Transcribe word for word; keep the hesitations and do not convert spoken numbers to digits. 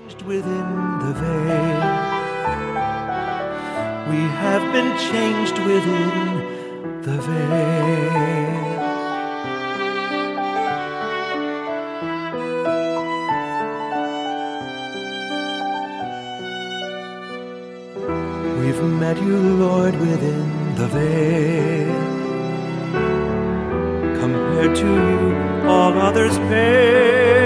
changed within the veil. We have been changed within the veil. We've met you, Lord, within the veil. Compared to you, all others pale.